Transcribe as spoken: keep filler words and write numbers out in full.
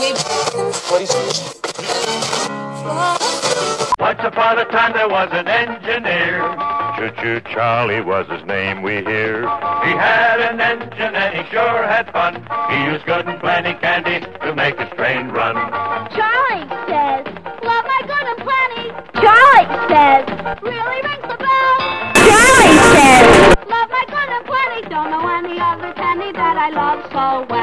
Once upon a time there was an engineer. Choo-choo Charlie was his name, we hear. He had an engine and he sure had fun. He used good and plenty candy to make his train run. Charlie says, love my good and plenty. Charlie says, really rings the bell. Charlie says, love my good and plenty. Don't know any other candy that I love so well.